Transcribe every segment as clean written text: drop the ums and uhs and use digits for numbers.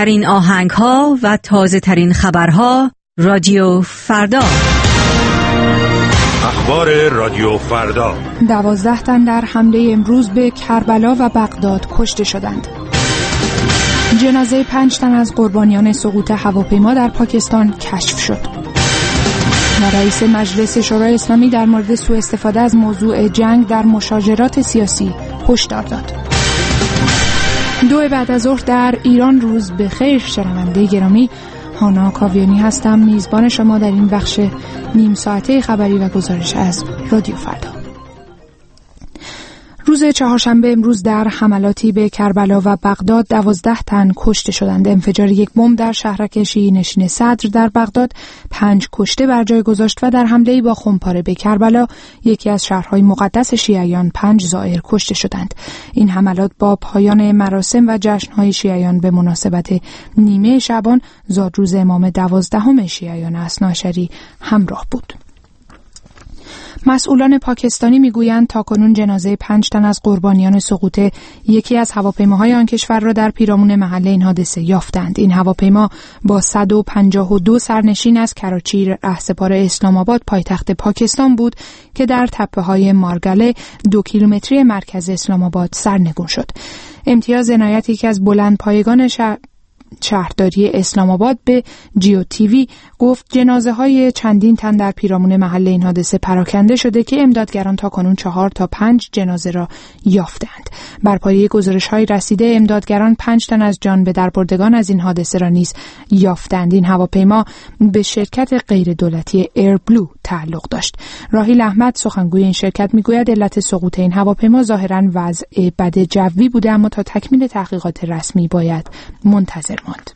بهترین آهنگ‌ها و تازه‌ترین خبرها رادیو فردا. اخبار رادیو فردا. 12 تن در حمله امروز به کربلا و بغداد کشته شدند. جنازه 5 تن از قربانیان سقوط هواپیما در پاکستان کشف شد. و رئیس مجلس شورای اسلامی در مورد سوء استفاده از موضوع جنگ در مشاجرات سیاسی هشدار داد. 2 بعد از ظهر در ایران. روز بخیر شنونده گرامی، هانا کاویانی هستم، میزبان شما در این بخش نیم ساعته خبری و گزارش از رادیو فردا. روز چهارشنبه امروز در حملاتی به کربلا و بغداد 12 تن کشته شدند. انفجار یک بمب در شهرک شیعی‌نشین صدر در بغداد 5 کشته بر جای گذاشت و در حمله‌ای با خمپاره به کربلا، یکی از شهرهای مقدس شیعیان، 5 زائر کشته شدند. این حملات با پایان مراسم و جشن‌های شیعیان به مناسبت نیمه شعبان، زادروز امام 12 شیعیان اثناعشری همراه بود. مسئولان پاکستانی میگویند تاکنون جنازه 5 تن از قربانیان سقوط یکی از هواپیماهای آن کشور را در پیرامون محل این حادثه یافتند. این هواپیما با 152 سرنشین از کراچی رهسپار اسلام آباد پایتخت پاکستان بود که در تپه‌های مارگله 2 کیلومتری مرکز اسلام آباد سرنگون شد. امتیاز عنایت، یکی از بلندپایگان شهرداری اسلام آباد، به جیو تیوی گفت جنازه های چندین تن در پیرامون محل این حادثه پراکنده شده که امدادگران تا کنون 4 تا 5 جنازه را یافتند. بر پایه گزارش های رسیده امدادگران 5 تن از جان به دربردگان از این حادثه را نیز یافتند. این هواپیما به شرکت غیر دولتی ایر بلو تعلق داشت. راحیل احمد سخنگوی این شرکت میگوید علت سقوط این هواپیما ظاهراً وضع بد جوی بوده، اما تا تکمیل تحقیقات رسمی باید منتظر ماند.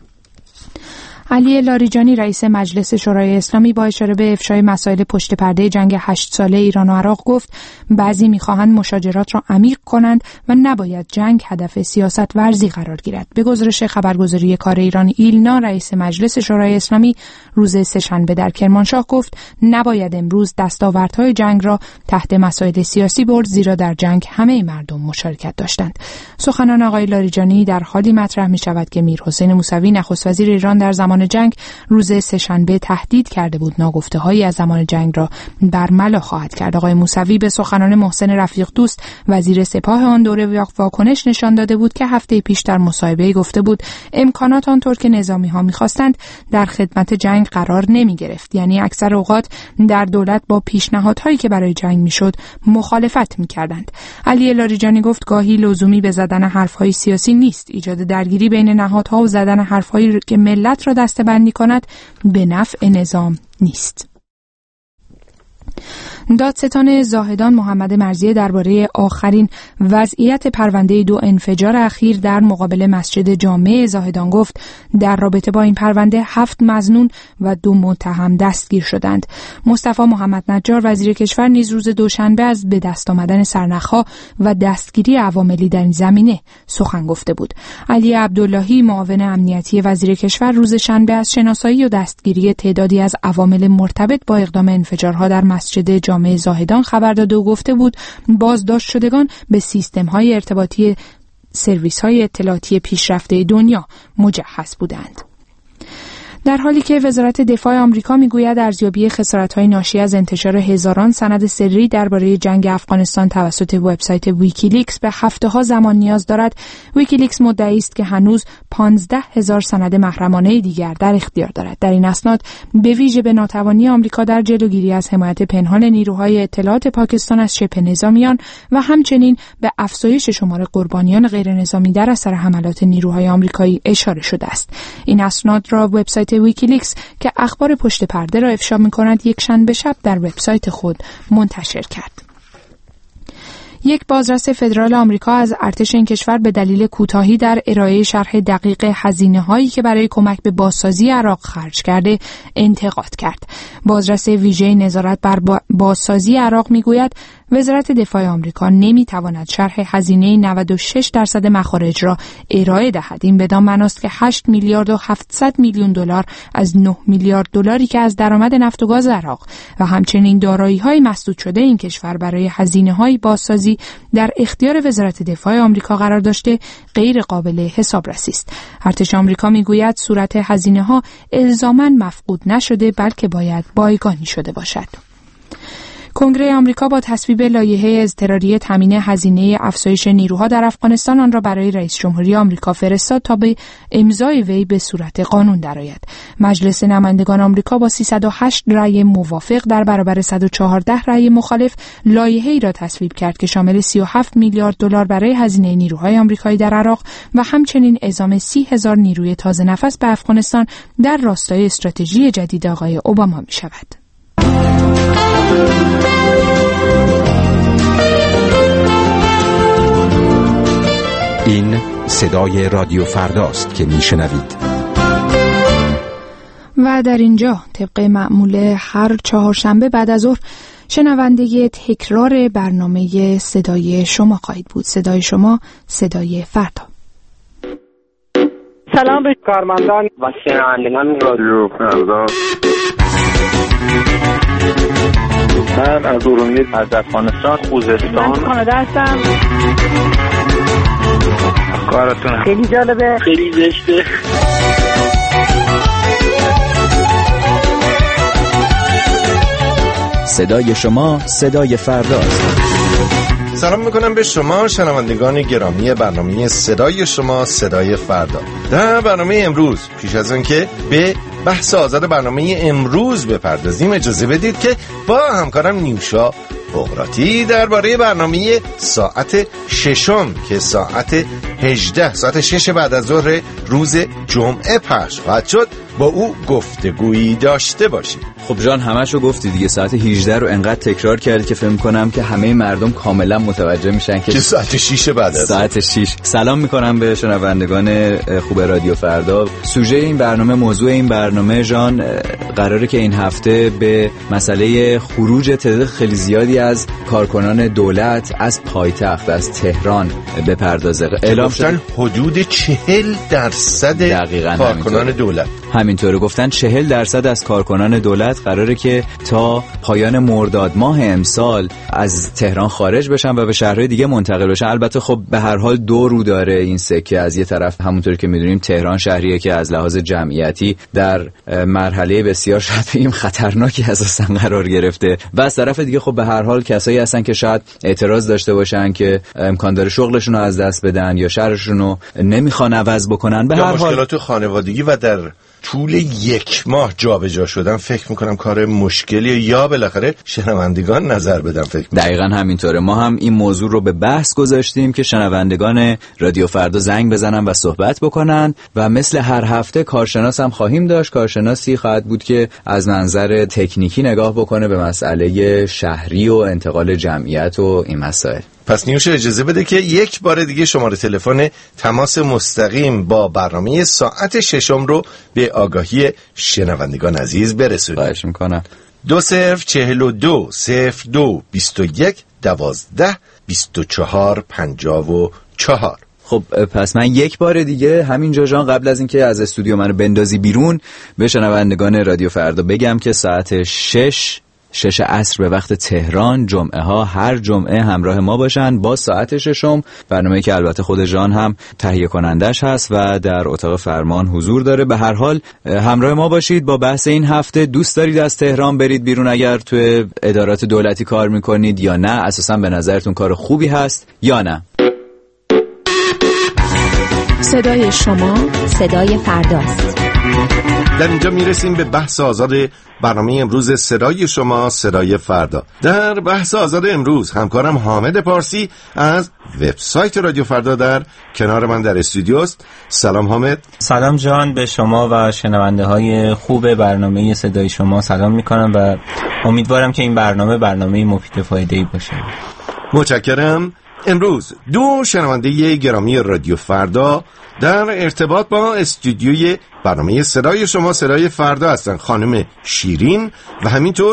علی لاریجانی رئیس مجلس شورای اسلامی با اشاره به افشای مسائل پشت پرده جنگ 8 ساله ایران و عراق گفت بعضی می‌خواهند مشاجرات را عمیق کنند و نباید جنگ هدف سیاست ورزی قرار گیرد. به گزارش خبرگزاری کار ایران ایلنا، رئیس مجلس شورای اسلامی روز سه‌شنبه در کرمانشاه گفت نباید امروز دستاوردهای جنگ را تحت مسائل سیاسی برد، زیرا در جنگ همه مردم مشارکت داشتند. سخنان آقای لاریجانی در حالی مطرح می‌شود که میرحسین موسوی نخست وزیر ایران در زمان جنگ روز سه‌شنبه تهدید کرده بود ناگفته‌هایی از زمان جنگ را برملا خواهد کرد. آقای موسوی به سخنان محسن رفیق دوست وزیر سپاه آن دوره واکنش نشان داده بود که هفته پیش در مصاحبه‌ای گفته بود امکانات آنطور که نظامی‌ها می‌خواستند در خدمت جنگ قرار نمی‌گرفت، یعنی اکثر اوقات در دولت با پیشنهادهایی که برای جنگ می‌شد مخالفت می‌کردند. علی لاریجانی گفت گاهی لزومی به زدن حرف‌های سیاسی نیست، ایجاد درگیری بین نهادها و زدن حرف‌هایی که ملت را دسته‌بندی کند به نفع نظام نیست. دادستان زاهدان محمد مرضیه درباره آخرین وضعیت پرونده 2 انفجار اخیر در مقابل مسجد جامع زاهدان گفت در رابطه با این پرونده 7 مظنون و 2 متهم دستگیر شدند. مصطفی محمد نجار وزیر کشور نیز روز دوشنبه از به دست آمدن سرنخ‌ها و دستگیری عواملی در این زمینه سخن گفته بود. علی عبداللهی معاون امنیتی وزیر کشور روز شنبه از شناسایی و دستگیری تعدادی از عوامل مرتبط با اقدام انفجارها در مسجد جامع زاهدان خبر داده و گفته بود بازداشت شدگان به سیستم‌های ارتباطی سرویس‌های اطلاعاتی پیشرفته دنیا مجهز بودند. در حالی که وزارت دفاع آمریکا میگوید ارزیابی خسارت‌های ناشی از انتشار هزاران سند سری درباره جنگ افغانستان توسط وبسایت ویکیلیکس به هفته‌ها زمان نیاز دارد، ویکیلیکس مدعی است که هنوز 15,000 سند محرمانه دیگر در اختیار دارد. در این اسناد به ویژه به ناتوانی آمریکا در جلوگیری از حمایت پنهان نیروهای اطلاعات پاکستان از شبه نظامیان و همچنین به افزایش شمار قربانیان غیرنظامی در اثر حملات نیروهای آمریکایی اشاره شده است. این اسناد را وبسایت ویکیلیکس که اخبار پشت پرده را افشا می‌کند یک شنبه شب در وبسایت خود منتشر کرد. یک بازرس فدرال آمریکا از ارتش این کشور به دلیل کوتاهی در ارائه شرح دقیق هزینه‌هایی که برای کمک به بازسازی عراق خرج کرده انتقاد کرد. بازرس ویژه نظارت بر بازسازی عراق می‌گوید وزارت دفاع آمریکا نمیتواند شرح هزینه 96% مخارج را ارائه دهد. این بدان معناست که 8 میلیارد و 700 میلیون دلار از 9 میلیارد دلاری که از درآمد نفت و گاز عراق و همچنین دارایی‌های مسدود شده این کشور برای هزینه‌های بازسازی در اختیار وزارت دفاع آمریکا قرار داشته غیر قابل حسابرسی است. ارتش آمریکا میگوید صورت هزینه‌ها الزاماً مفقود نشده بلکه باید بایگانی شده باشد. کنگره آمریکا با تصویب لایحه اضطراری تامین هزینه افزایش نیروها در افغانستان آن را برای رئیس جمهوری آمریکا فرستاد تا به امضای وی به صورت قانون درآید. مجلس نمایندگان آمریکا با 308 رأی موافق در برابر 114 رأی مخالف لایحه‌ای را تصویب کرد که شامل 37 میلیارد دلار برای هزینه نیروهای آمریکایی در عراق و همچنین اعزام 30,000 نیروی تازه نفس به افغانستان در راستای استراتژی جدید آقای اوباما می‌شود. این صدای رادیو فرداست که میشنوید. و در اینجا طبق معمول هر چهارشنبه بعد از ظهر شنونده تکرار برنامه صدای شما خواهید بود. صدای شما، صدای فردا. سلام به کارمندان و شنوندگان رادیو فردا. من از ارومیه از افغانستان خوزستان کانادا هستم. کارتون خیلی جالبه، خیلی زشته. صدای شما، صدای فرداست. سلام میکنم به شما شنوندگان گرامی برنامه صدای شما، صدای فردا. در برنامه امروز پیش از اون که به بحث آزاد برنامه امروز بپردازیم اجازه بدید که با همکارم نیوشا بغراتی درباره برنامه ساعت 6 که ساعت 18 ساعت 6 بعد از ظهر روز جمعه پخش خواهد شد با او گفتگویی داشته باشیم. خب جان همه‌شو گفتی دیگه. ساعت 18 رو انقدر تکرار کردی که فکر کنم که همه مردم کاملا متوجه میشن که ساعت 6 بعد از ساعت 6. سلام میکنم به شنوندگان خوب رادیو فردا. سوژه این برنامه، موضوع این برنامه جان قراره که این هفته به مسئله خروج تعداد خیلی زیادی از کارکنان دولت از پایتخت از تهران بپردازه. اعلام شد حدود 40% کارکنان دولت. همینطوره گفتن 40% از کارکنان دولت قراره که تا پایان مرداد ماه امسال از تهران خارج بشن و به شهرهای دیگه منتقل بشن. البته خب به هر حال دو رو داره این سکه. از یه طرف همونطوری که میدونیم تهران شهریه که از لحاظ جمعیتی در مرحله بسیار شاید بگیم خطرناکی اساسا قرار گرفته و از طرف دیگه خب به هر حال کسایی هستن که شاید اعتراض داشته باشن که امکان داره شغلشون رو از دست بدن یا شهرشون رو نمیخوان عوض بکنن. به هر حال مشکلات خانوادگی و در طول یک ماه جابجا شدن فکر میکنم کار مشکلیه یا بالاخره شنوندگان نظر بدن. فکر دقیقاً همینطوره. ما هم این موضوع رو به بحث گذاشتیم که شنوندگان رادیو فردا زنگ بزنن و صحبت بکنن و مثل هر هفته کارشناس هم خواهیم داشت. کارشناسی خواهد بود که از منظر تکنیکی نگاه بکنه به مسئله شهری و انتقال جمعیت و این مسائل. پس نیوش اجازه بده که یک بار دیگه شماره تلفن تماس مستقیم با برنامه ساعت 6 رو به آگاهی شنوندگان عزیز برسونیم. خواهش میکنم. 2042 02 21 12 24 54. خب پس من یک بار دیگه همینجا جان قبل از اینکه از استودیو منو بندازی بیرون به شنوندگان رادیو فردا بگم که ساعت 6 عصر به وقت تهران جمعه ها هر جمعه همراه ما باشن با ساعت 6 برنامه‌ای که البته خود جان هم تهیه کنندش هست و در اتاق فرمان حضور داره. به هر حال همراه ما باشید با بحث این هفته. دوست دارید از تهران برید بیرون اگر توی ادارات دولتی کار میکنید یا نه؟ اساسا به نظرتون کار خوبی هست یا نه؟ صدای شما، صدای فرداست. در اینجا میرسیم به بحث آزاد برنامه امروز صدای شما، صدای فردا. در بحث آزاد امروز همکارم حامد پارسی از وبسایت رادیو فردا در کنار من در استودیوست. سلام حامد. سلام جان، به شما و شنونده های خوب برنامه صدای شما سلام میکنم و امیدوارم که این برنامه مفید فایده‌ای باشه. متشکرم. امروز دو شنونده گرامی رادیو فردا در ارتباط با استودیوی برنامه صدای شما، صدای فردا هستن. خانم شیرین و همینطور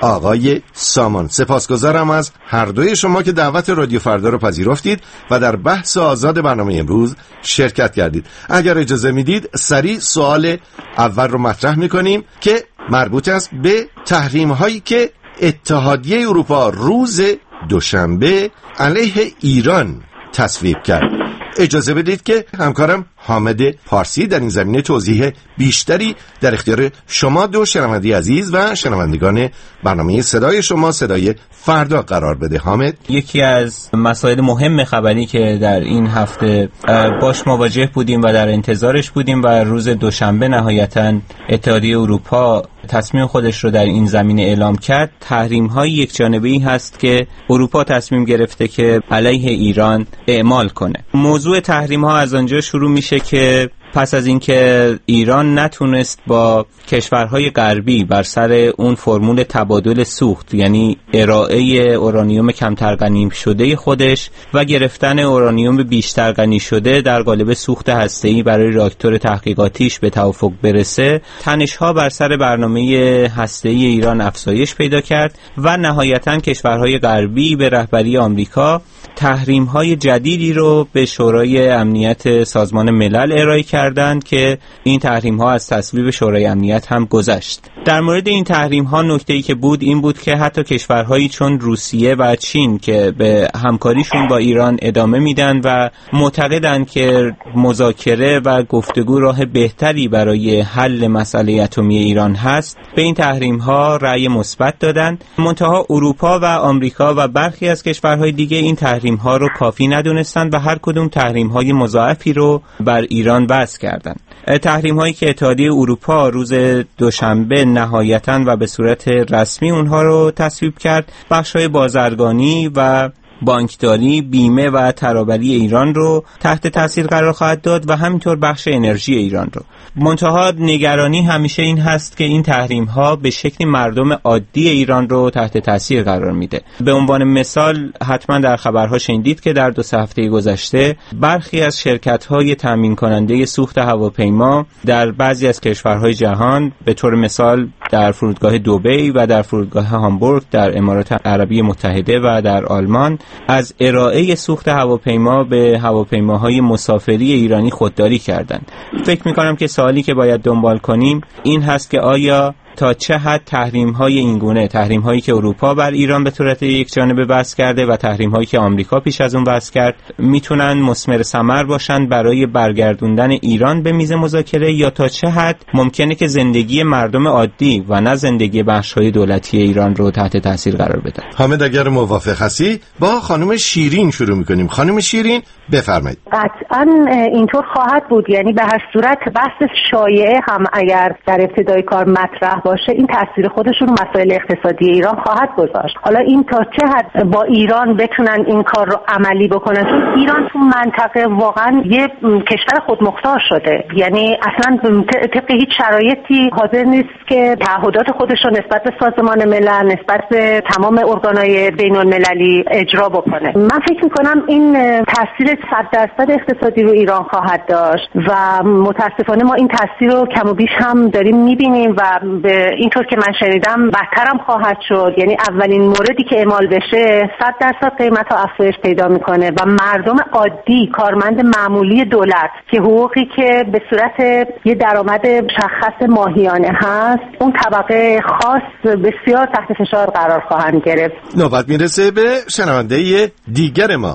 آقای سامان. سپاسگزارم از هر دوی شما که دعوت رادیو فردا رو پذیرفتید و در بحث آزاد برنامه امروز شرکت کردید. اگر اجازه میدید سریع سوال اول رو مطرح میکنیم که مربوط است به تحریم هایی که اتحادیه اروپا روز دوشنبه علیه ایران تصویب کرد. اجازه بدید که همکارم حامد پارسی در این زمینه توضیح بیشتری در اختیار شما دو شنونده عزیز و شنوندگان برنامه صدای شما صدای فردا قرار بده. حامد، یکی از مسائل مهم خبری که در این هفته باش مواجه بودیم و در انتظارش بودیم و روز دوشنبه نهایتاً اتحادیه اروپا تصمیم خودش رو در این زمینه اعلام کرد، تحریم‌های یکجانبه‌ای هست که اروپا تصمیم گرفته که علیه ایران اعمال کنه. موضوع تحریم‌ها از آنجا شروع میشه که پس از اینکه ایران نتونست با کشورهای غربی بر سر اون فرمول تبادل سوخت، یعنی ارائه اورانیوم کمتر غنی شده خودش و گرفتن اورانیوم بیشتر غنی شده در قالب سوخت هسته‌ای برای راکتور تحقیقاتیش به توافق برسه، تنش‌ها بر سر برنامه هسته‌ای ایران افزایش پیدا کرد و نهایتاً کشورهای غربی به رهبری آمریکا تحریم‌های جدیدی رو به شورای امنیت سازمان ملل ارائه کردند که این تحریم‌ها از تصویب شورای امنیت هم گذشت. در مورد این تحریم‌ها نکته‌ای که بود این بود که حتی کشورهایی چون روسیه و چین که به همکاریشون با ایران ادامه میدن و معتقدند که مذاکره و گفتگو راه بهتری برای حل مسئله اتمی ایران هست، به این تحریم‌ها رأی مثبت دادند. منتها اروپا و آمریکا و برخی از کشورهای دیگه این تحریم‌ها رو کافی ندونستند و هر کدوم تحریم‌های مضاعفی رو بر ایران وضع کردند. تحریم‌هایی که اتحادیه اروپا روز دوشنبه نهایتاً و به صورت رسمی اونها رو تصویب کرد، بخش‌های بازرگانی و بانکداری، بیمه و ترابری ایران رو تحت تاثیر قرار خواهد داد و همینطور بخش انرژی ایران رو. منتها نگرانی همیشه این هست که این تحریم‌ها به شکلی مردم عادی ایران رو تحت تاثیر قرار میده. به عنوان مثال حتما در خبرها شنیدید که در 2 هفته گذشته برخی از شرکت‌های تامین کننده سوخت هواپیما در بعضی از کشورهای جهان، به طور مثال در فرودگاه دبی و در فرودگاه هامبورگ در امارات عربی متحده و در آلمان، از ارائه سوخت هواپیما به هواپیماهای مسافری ایرانی خودداری کردند. فکر می‌کنم که سوالی که باید دنبال کنیم این هست که آیا تا چه حد تحریم‌های اینگونه، تحریم‌هایی که اروپا بر ایران به صورت یکجانبه وضع کرده و تحریم‌هایی که آمریکا پیش از اون وضع کرد، میتونن مثمر ثمر باشن برای برگردوندن ایران به میز مذاکره، یا تا چه حد ممکنه که زندگی مردم عادی و نه زندگی بخش‌های دولتی ایران رو تحت تاثیر قرار بدن. حامد، اگر موافق هستی با خانم شیرین شروع می‌کنیم. خانم شیرین بفرمایید. قطعاً اینطور خواهد بود، یعنی به هر صورت بحث شایعه هم اگر در ابتدای کار مطرح باشه این تاثیر خودش رو مسائل اقتصادی ایران خواهد گذاشت. حالا این تا چه حد با ایران بتونن این کار رو عملی بکنن، چون ایران تو منطقه واقعا یه کشور خودمختار شده، یعنی اصلا طبق هیچ شرایطی حاضر نیست که تعهدات خودش رو نسبت به سازمان ملل، نسبت به تمام ارگان‌های بین‌المللی اجرا بکنه. من فکر می‌کنم این تاثیر 100% اقتصادی رو ایران خواهد داشت و متاسفانه ما این تاثیر رو کم و بیش هم داریم می‌بینیم و به اینطور که من شنیدم بدتر هم خواهد شد. یعنی اولین موردی که اعمال بشه 100% قیمت ها افزایش پیدا میکنه و مردم عادی، کارمند معمولی دولت که حقوقی که به صورت یه درآمد مشخص ماهیانه هست، اون طبقه خاص بسیار تحت فشار قرار خواهند گرفت. نوبت میرسه به شنونده دیگر ما،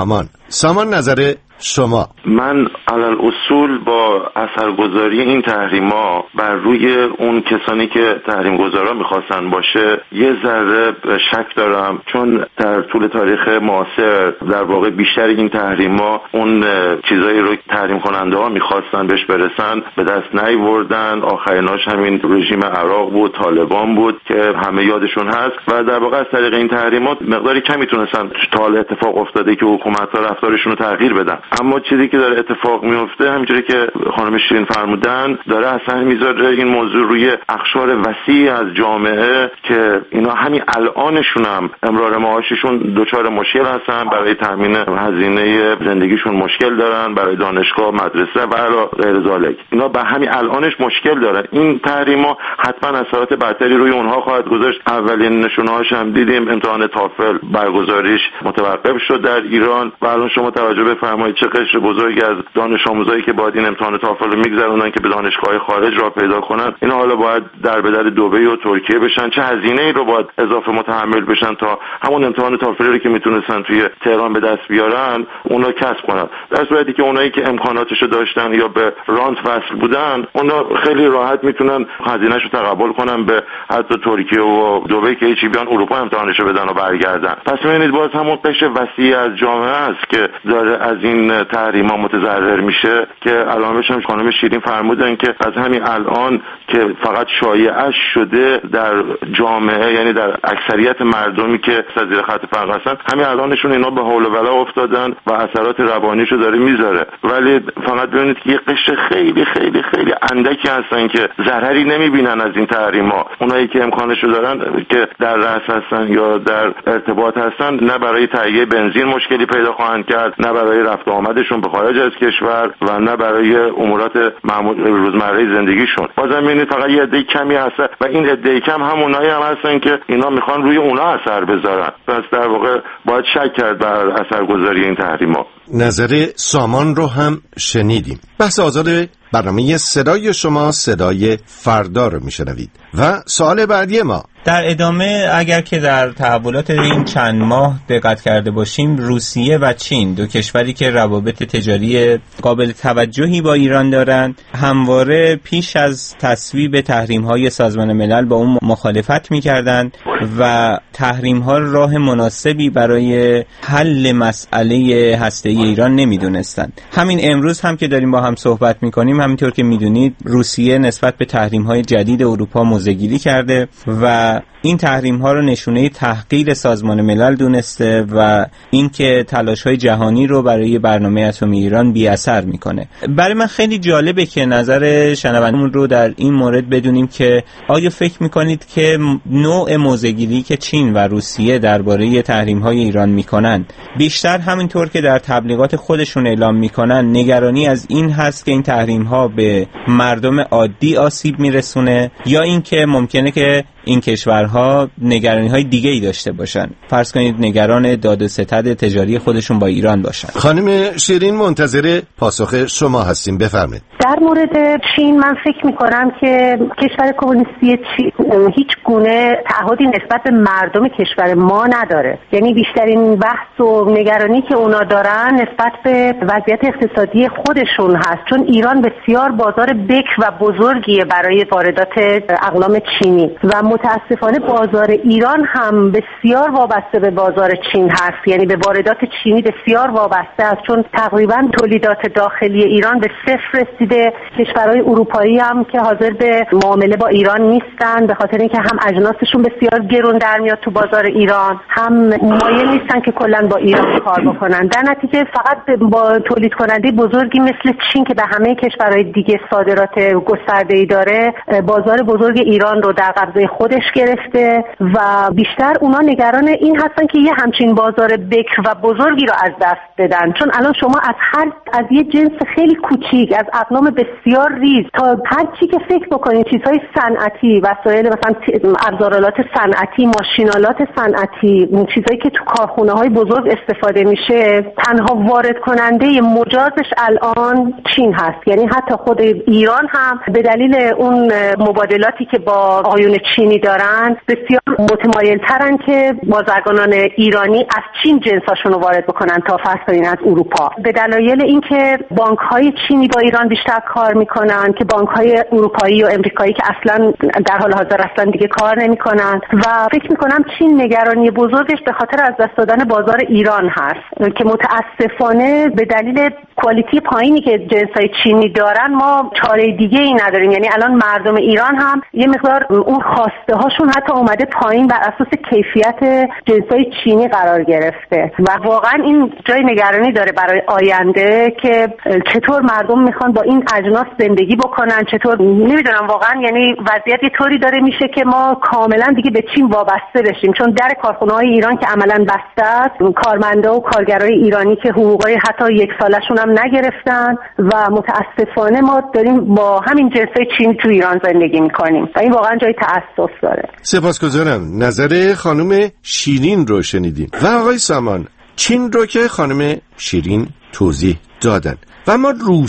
سامان نظر شما. من علل اصول با اثرگذاری این تحریما بر روی اون کسانی که تحریم گذارا میخواستن باشه یه ذره شک دارم، چون در طول تاریخ معاصر در واقع بیشتر این تحریما اون چیزایی رو تحریم کننده ها میخواستن بهش برسن به دست نیاوردن. آخریناش همین رژیم عراق بود، طالبان بود که همه یادشون هست و در واقع از طریق این تحریمات مقداری کمی تونستن تا حالا اتفاق افتاده که حکومت‌ها رفتارشون رو تغییر بدن. اما چیزی که داره اتفاق میفته همونجوری که خانم شیرین فرمودن داره اصلا میذاره این موضوع روی اقشار وسیع از جامعه که اینا همین الانشون هم امرار معاششون دچار مشکل هستن، برای تامین هزینه زندگیشون مشکل دارن، برای دانشگاه، مدرسه و غیر ذالک اینا به همین الانش مشکل دارن. این تحریما حتما اثرات بدتری روی اونها خواهد گذاشت. اولین نشونه‌هاش هم دیدیم، امتحان تافل برگزاریش متوقف شد در ایران و الان شما توجه بفرمایید چه قشر بزرگی از دانش آموزایی که باید این امتحان تافل رو میگذرونن که به دانشگاه خارج راه پیدا کنن، اینا حالا باید در بدر دبی و ترکیه بشن، چه هزینه‌ای رو باید اضافه متحمل بشن تا همون امتحان تافل رو که میتونستن توی تهران به دست بیارن اونا کسب کنن، در صورتی که اونایی که امکاناتشو داشتن یا به رانت وصل بودن اونا خیلی راحت میتونن هزینه‌شو تقبل کنن به حتی ترکیه و دبی که هیچی بیان اروپا امتحانشو بدن و برگردن. پس ببینید باز همون قشر وسیع از جامعه است که داره از این تحریما متضرر میشه که الان بشم خانم شیرین فرمودن که از همین الان که فقط شایعه شده در جامعه، یعنی در اکثریت مردمی که زیر خط فقر هستن، همین الانشون اینا به حول و بلا افتادن و اثرات روانیشو داره میذاره. ولی فقط ببینید که یه قشر خیلی خیلی خیلی اندکی هستن که ضرری نمیبینن از این تحریما. اونایی که امکانشو دارن که در رأس هستن یا در ارتباط هستن، نه برای تهیه بنزین مشکلی پیدا خواهند کرد، نه برای رفت و آمدشون به خارج از کشور و نه برای امورات روزمره زندگیشون. بازم ببینید فقط یه عده کمی هست و این عده کم همونایی هم هستن که اینا میخوان روی اونا اثر بذارن. پس در واقع باید شک کرد بر اثرگذاری این تحریما. نظر سامان رو هم شنیدیم. بحث آزاد برنامه صدای شما صدای فردا رو میشنوید و سوال بعدی ما در ادامه اگر که در تحولات این چند ماه دقت کرده باشیم، روسیه و چین، دو کشوری که روابط تجاری قابل توجهی با ایران دارند، همواره پیش از تصویب تحریم‌های سازمان ملل با اون مخالفت می‌کردند و تحریم‌ها راه مناسبی برای حل مسئله هسته‌ای ایران نمی‌دونستند. همین امروز هم که داریم با هم صحبت می‌کنیم، همینطور که می‌دونید روسیه نسبت به تحریم‌های جدید اروپا موضع‌گیری کرده و این تحریم‌ها رو نشونه تحقیر سازمان ملل دونسته و اینکه تلاش‌های جهانی رو برای برنامه اتمی ایران بی‌اثر می‌کنه. برای من خیلی جالبه که نظر شنوندگان رو در این مورد بدونیم که آیا فکر می‌کنید که نوع موضع‌گیری که چین و روسیه درباره تحریم‌های ایران می‌کنن بیشتر همینطور که در تبلیغات خودشون اعلام می‌کنن نگرانی از این هست که این تحریم‌ها به مردم عادی آسیب می‌رسونه، یا اینکه ممکنه که این کشورها نگرانی‌های دیگه‌ای داشته باشن، فرض کنید نگران داد و ستد تجاری خودشون با ایران باشن؟ خانم شیرین منتظر پاسخ شما هستیم، بفرمایید. در مورد چین من فکر می‌کنم که کشور کمونیستی چین هیچ گونه تعهدی نسبت به مردم کشور ما نداره. یعنی بیشترین بحث و نگرانی که اونا دارن نسبت به وضعیت اقتصادی خودشون هست، چون ایران بسیار بازار بکر و بزرگیه برای واردات اقلام چینی و متاسفانه بازار ایران هم بسیار وابسته به بازار چین هست، یعنی به واردات چینی بسیار وابسته است، چون تقریبا تولیدات داخلی ایران به صفر رسیده. کشورهای اروپایی هم که حاضر به معامله با ایران نیستن به خاطر اینکه هم اجناسشون بسیار گرون در میاد تو بازار ایران، هم مایل نیستن که کلا با ایران کار بکنن. در نتیجه فقط با تولید کننده بزرگی مثل چین که به همه کشورهای دیگه صادرات گسترده‌ای داره، بازار بزرگ ایران رو در قبضه خودش گرفته و بیشتر اونا نگران این هستن که یه همچین بازار بکر و بزرگی رو از دست بدن، چون الان شما از یه جنس خیلی کوچیک، از اقلام بسیار ریز تا هر چی که فکر بکنید، چیزهای صنعتی، وسایل مثلا ابزارالات صنعتی، ماشینالات صنعتی، چیزایی که تو کارخونه‌های بزرگ استفاده میشه، تنها وارد کننده مجازش الان چین هست. یعنی حتی خود ایران هم به دلیل اون مبادلاتی که با آقایون چینی دارن بسیار متمایل ترن که بازرگانان ایرانی از چین جنساشون رو وارد بکنن تا فرض کنین از اروپا، به دلایل اینکه بانک‌های چینی با ایران بیشتر کار میکنن که بانک‌های اروپایی و امریکایی که اصلا در حال حاضر اصلا دیگه کار نمیکنن و فکر میکنم چین نگرانی بزرگش به خاطر از دست دادن بازار ایران هست که متاسفانه به دلیل کوالیتی پایینی که جنسای چینی دارن ما چاره دیگه ای نداریم. یعنی الان مردم ایران هم یه مقدار اون خواسته خواسته هاشون حتی اومده پایین بر اساس کیفیت جنسای چینی قرار گرفته و واقعا این جای نگرانی داره برای آینده که چطور مردم میخوان با این اجناس زندگی بکنن، چطور نمیدونم واقعا. یعنی وضعیت یه طوری داره میشه که ما کاملا دیگه به چین وابسته بشیم، چون در کارخونه‌های ایران که عملاً بسته است، کارمندا و کارگرای ایرانی که حقوقای حتی یک سالشون هم نگرفتن و متاسفانه ما داریم با همین جنسای چینی تو ایران زندگی میکنیم و این واقعا جای تأسف داره. سپاسگزارم. نظر خانم شیرین رو شنیدیم و آقای سامان چین رو که خانم شیرین توضیح دادن و اما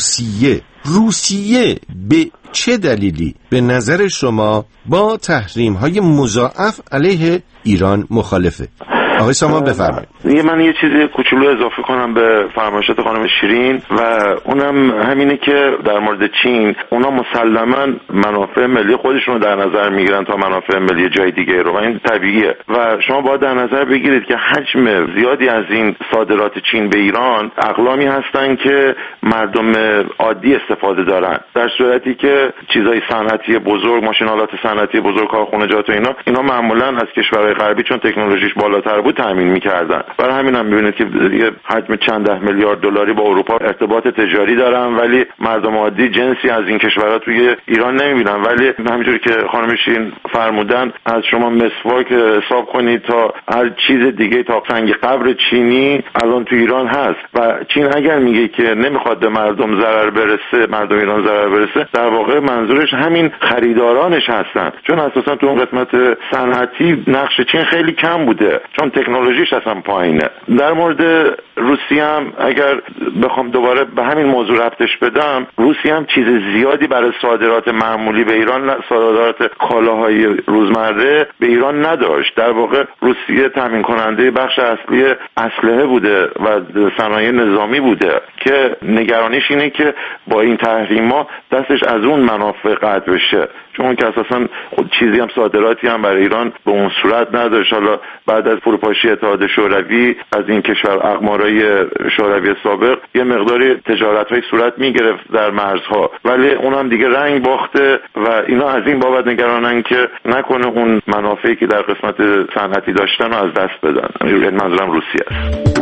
روسیه به چه دلیلی به نظر شما با تحریم‌های مضاعف علیه ایران مخالفه؟ آقای سامان بفرمایید. من یه چیزی کوچولو اضافه کنم به فرمایشات خانم شیرین و اونم همینه که در مورد چین اونا مسلماً منافع ملی خودشون رو در نظر میگیرن تا منافع ملی جای دیگه رو و این طبیعیه و شما باید در نظر بگیرید که حجم زیادی از این صادرات چین به ایران اقلامی هستن که مردم عادی استفاده دارن، در صورتی که چیزای صنعتی بزرگ، ماشین‌آلات صنعتی بزرگ، کارخانجات و اینا معمولاً از کشورهای غربی چون تکنولوژیش بالاتر بود تامین می‌کردن. برای همین هم می‌بینید که یه حجم چند ده میلیارد دلاری با اروپا ارتباط تجاری دارن ولی مردم عادی جنسی از این کشورها توی ایران نمی‌بینن. ولی همینجوری که خانم شیرین فرمودن از شما مسواک حساب کنید تا هر چیز دیگه تا سنگ قبر چینی الان تو ایران هست و چین اگر میگه که نمیخواد به مردم ضرر برسه، مردم ایران ضرر برسه، در واقع منظورش همین خریدارانش هستن، چون اساسا تو اون قسمت صنعتی نقش چین خیلی کم بوده چون تکنولوژیش اصلا پایینه. در مورد روسیه هم اگر بخوام دوباره به همین موضوع ربطش بدم، روسیه هم چیز زیادی برای صادرات معمولی به ایران، صادرات کالاهای روزمره به ایران نداشت. در واقع روسیه تامین کننده بخش اصلی اسلحه بوده و صنایع نظامی بوده که نگرانیش اینه که با این تحریما دستش از اون منافع قطع بشه، چون که اساسا چیزی هم صادراتی هم برای ایران به اون صورت نداشت. حالا بعد از فروپاشی اتحاد شوروی از این کشور اقمارای شوروی سابق یه مقداری تجارت‌های صورت می‌گرفت در مرزها، ولی اونم دیگه رنگ باخته و اینا از این بابت نگرانن که نکنه اون منافعی که در قسمت صنعتی داشتن رو از دست بدن. منظورم روسیه است.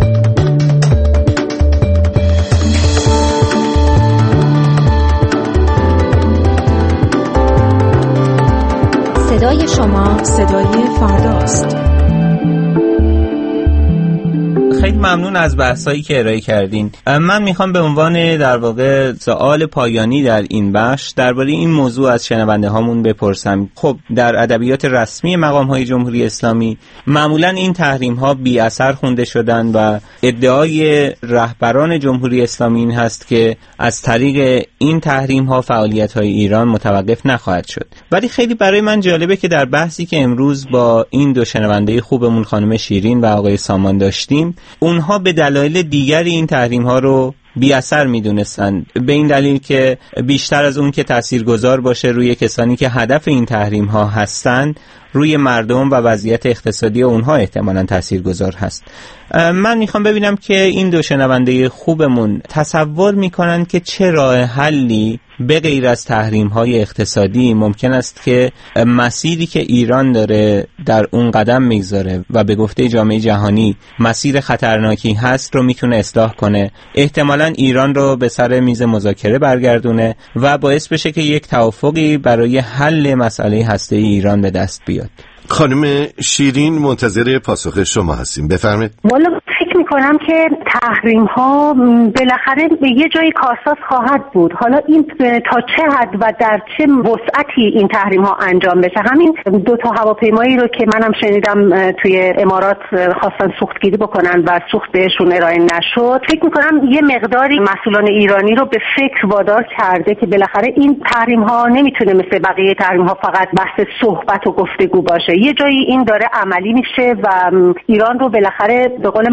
صدای شما صدای فرداست. خیلی ممنون از بحثایی که ارائه کردین. من میخوام به عنوان در واقع سوال پایانی در این بخش درباره این موضوع از شنونده هامون بپرسم. خب در ادبیات رسمی مقام های جمهوری اسلامی معمولا این تحریم ها بی اثر خونده شدن و ادعای رهبران جمهوری اسلامی این هست که از طریق این تحریم ها فعالیت های ایران متوقف نخواهد شد. ولی خیلی برای من جالبه که در بحثی که امروز با این دو شنونده خوبمون خانم شیرین و آقای سامان داشتیم، اونها به دلایل دیگری این تحریم ها رو بی اثر می دونستن، به این دلیل که بیشتر از اون که تاثیرگذار باشه روی کسانی که هدف این تحریم ها هستن، روی مردم و وضعیت اقتصادی اونها احتمالاً تاثیرگذار هست. من میخوام ببینم که این دو شنونده خوبمون تصور میکنن که چه راه حلی به غیر از تحریم‌های اقتصادی ممکن است که مسیری که ایران داره در اون قدم میگذاره و به گفته جامعه جهانی مسیر خطرناکی هست رو میتونه اصلاح کنه، احتمالاً ایران رو به سر میز مذاکره برگردونه و باعث بشه که یک توافقی برای حل مسئله هسته‌ای ایران به دست بیاد. خانم شیرین منتظر پاسخ شما هستیم، بفرمایید. والا فکر میکنم که تحریم ها بالاخره به یه جایی کارساز خواهد بود. حالا این تا چه حد و در چه وسعتی این تحریم ها انجام بشه. همین دو تا هواپیمایی رو که منم شنیدم توی امارات خواستن سوختگیری بکنن و سوخت بهشون ارائه نشد، فکر میکنم یه مقداری مسئولان ایرانی رو به فکر وادار کرده که بالاخره این تحریم ها نمیتونه مثل بقیه تحریم ها فقط بحث صحبت و گفتگو باشه. یه جایی این داره عملی میشه و ایران رو بالاخره به قول معروف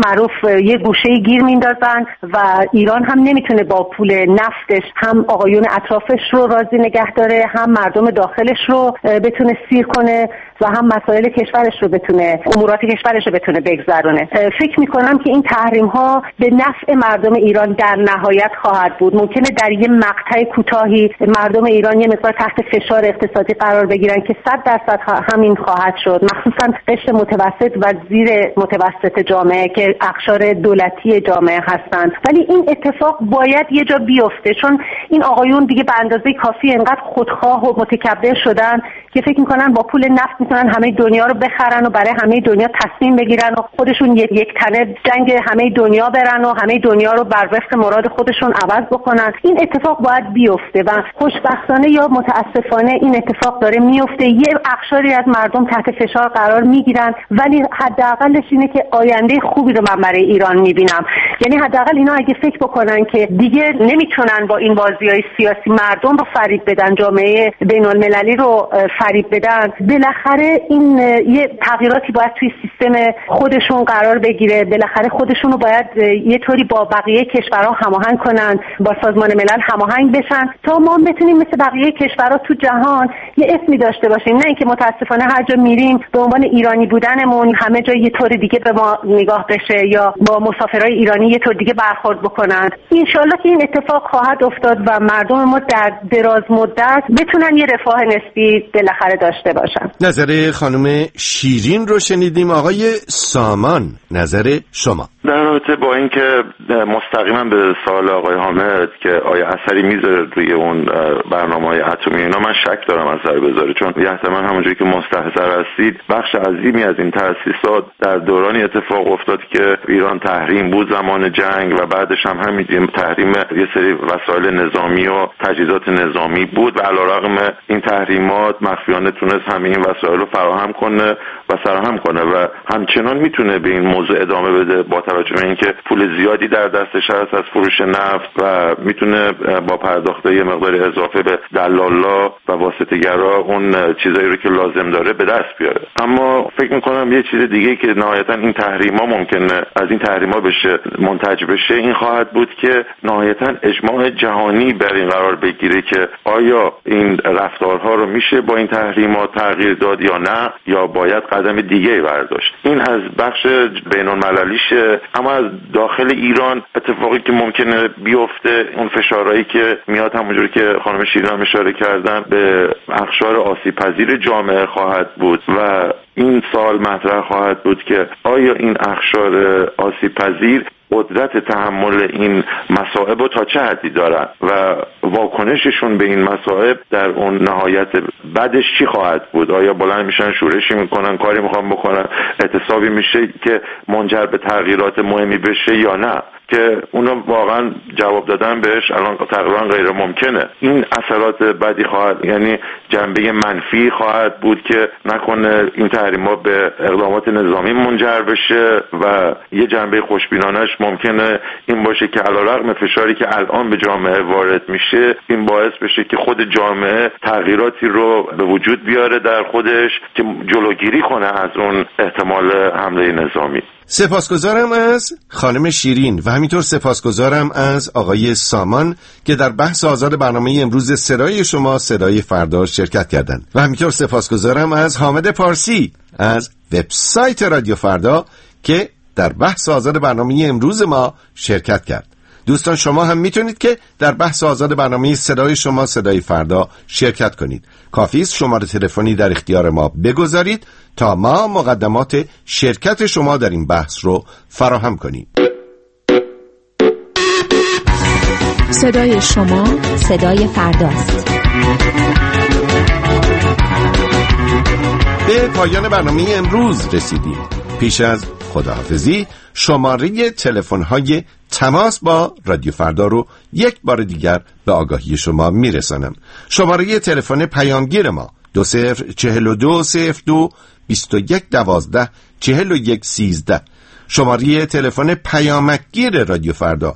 یه گوشه گیر میندازن و ایران هم نمیتونه با پول نفتش هم آقایون اطرافش رو راضی نگه داره، هم مردم داخلش رو بتونه سیر کنه و هم مسائل کشورش رو بتونه، امورات کشورش رو بتونه بگذرونه. فکر میکنم که این تحریم ها به نفع مردم ایران در نهایت خواهد بود. ممکنه در یه مقطع کوتاهی مردم ایران یه مقدار تحت فشار اقتصادی قرار بگیرن که 100% همین خواهد شد، مخصوصا قشر متوسط و زیر متوسط جامعه که اقشار دولتی جامعه هستند. ولی این اتفاق باید یه جا بیفته، چون این آقایون دیگه به اندازه کافی انقدر خودخواه و متکبر شدن که فکر میکنن با پول نفت میتونن همه دنیا رو بخرن و برای همه دنیا تصمیم بگیرن و خودشون یک تنه جنگ همه دنیا برن و همه دنیا رو بر وفق مراد خودشون عوض بکنن. این اتفاق باید بیفته و خوشبختانه یا متاسفانه این اتفاق داره میفته. یه اقشاری از مردم تحت فشار قرار میگیرن، ولی حداقلش اینه که آینده خوبی رو من برای ایران میبینم. یعنی حداقل اینا اگه فکر بکنن که دیگه نمیتونن با این بازی‌های سیاسی مردم رو فریب بدن، جامعه بین‌المللی رو فریب بدن، بالاخره این یه تغییراتی باید توی سیستم خودشون قرار بگیره. بالاخره خودشون رو باید یه طوری با بقیه کشورها هماهنگ کنن، با سازمان ملل هماهنگ بشن تا ما بتونیم مثل بقیه کشورها تو جهان یه اسمی داشته باشیم، نه اینکه متاسفانه هر جا میریم به عنوان ایرانی بودنمون همه جا یه طور دیگه به ما نگاه بشه یا با مسافرای ایرانی یه طور دیگه برخورد بکنن. ان شاءالله که این اتفاق خواهد افتاد و مردم ما در دراز مدت بتونن یه رفاه نسبی بالاخره داشته باشن. نظر خانم شیرین رو شنیدیم. آقای سامان، نظر شما در رابطه با اینکه مستقیما به سوال آقای حامد که آیا اثری میذاره روی اون برنامه‌های اتمی، اینا من شک دارم اثر بذاره، چون احتمالاً همونجوری که مستحضر هستید بخش عظیمی از این تأسیسات در دورانی اتفاق افتاد که ایران تحریم بود زمان جنگ و بعدش هم همین تحریم یه سری وسایل نظامی و تجهیزات نظامی بود و علیرغم این تحریمات مخفیانه تونست همین وسایل رو فراهم کنه و سرهم کنه و همچنان میتونه به این موضوع ادامه بده با توجه به اینکه پول زیادی در دستش هست از فروش نفت و میتونه با پرداخت یه مقدار اضافه به دلالا و واسطه‌گرا اون چیزایی رو که لازم داره به دست بیاره. اما فکر میکنم یه چیز دیگه که نهایتا این تحریما ممکنه از این تحریما بشه منتج بشه این خواهد بود که نهایتا اجماع جهانی بر این قرار بگیره که آیا این رفتارها رو میشه با این تحریما تغییر داد یا نه، یا باید قدم دیگه‌ای برداشت. این از بخش بین‌المللیشه. اما از داخل ایران اتفاقی که ممکنه بیفته اون فشارهایی که میاد همونجوری که خانم شیرین هم اشاره کردن به اقشار آسیب پذیر جامعه خواهد بود و این سوال مطرح خواهد بود که آیا این اقشار آسیب پذیر قدرت تحمل این مصائب رو تا چه حدی دارن و واکنششون به این مصائب در اون نهایت بعدش چی خواهد بود؟ آیا بلند میشن شورشی میکنن، کاری میخوان بکنن، اعتصابی میشه که منجر به تغییرات مهمی بشه یا نه؟ که اونا واقعا جواب دادن بهش الان تقریبا غیر ممکنه. این اثرات بدی خواهد، یعنی جنبه منفی خواهد بود که نکنه این تحریم‌ها به اقدامات نظامی منجر بشه و یه جنبه خوشبینانش ممکنه این باشه که علیرغم فشاری که الان به جامعه وارد میشه این باعث بشه که خود جامعه تغییراتی رو به وجود بیاره در خودش که جلوگیری کنه از اون احتمال حمله نظامی. سپاسگزارم از خانم شیرین و همینطور سپاسگزارم از آقای سامان که در بحث آزاد برنامه امروز صدای شما صدای فردا شرکت کردند و همینطور سپاسگزارم از حامد پارسی از وبسایت رادیو فردا که در بحث آزاد برنامه امروز ما شرکت کرد. دوستان شما هم میتونید که در بحث آزاد برنامه صدای شما صدای فردا شرکت کنید. کافی است شماره تلفنی در اختیار ما بگذارید تا ما مقدمات شرکت شما در این بحث رو فراهم کنیم. صدای شما صدای فرداست. به پایان برنامه امروز رسیدیم. پیش از خداحافظی شماره تلفن‌های تماس با رادیو فردا رو یک بار دیگر به آگاهی شما میرسانم. شماره تلفن پیامگیر ما 20420221124113. شماره تلفن پیامکگیر رادیو فردا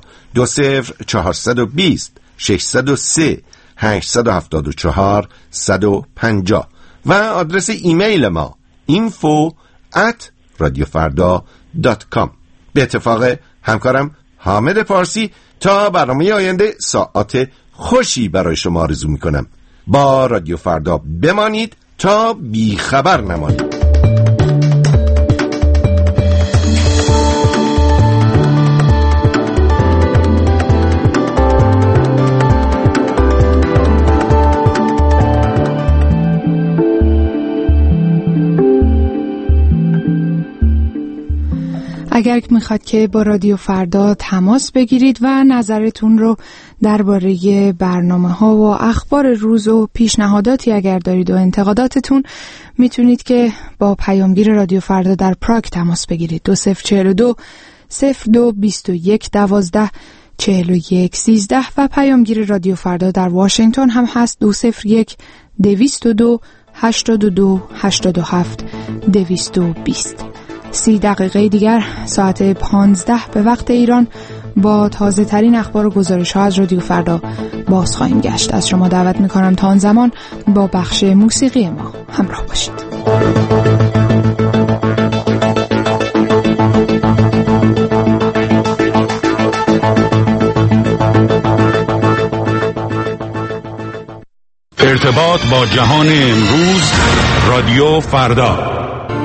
20420 و آدرس ایمیل ما info@radiofarda.com. به اتفاق همکارم حامد پارسی تا برنامه آینده ساعت خوشی برای شما آرزو میکنم. با رادیو فردا بمانید تا بیخبر نمانید. اگر میخواد که با رادیو فردا تماس بگیرید و نظرتون رو درباره برنامه‌ها و اخبار روز و پیشنهاداتی اگر دارید و انتقاداتتون، میتونید که با پیامگیر رادیو فردا در پراگ تماس بگیرید. 2042 0221 12 41 13 و پیامگیر رادیو فردا در واشنگتن هم هست 201 202 82 87 220. 30 دقیقه دیگر ساعت 15 به وقت ایران با تازه ترین اخبار و گزارش ها از رادیو فردا باز خواهیم گشت. از شما دعوت میکنم تا آن زمان با بخش موسیقی ما همراه باشید. ارتباط با جهان امروز، رادیو فردا.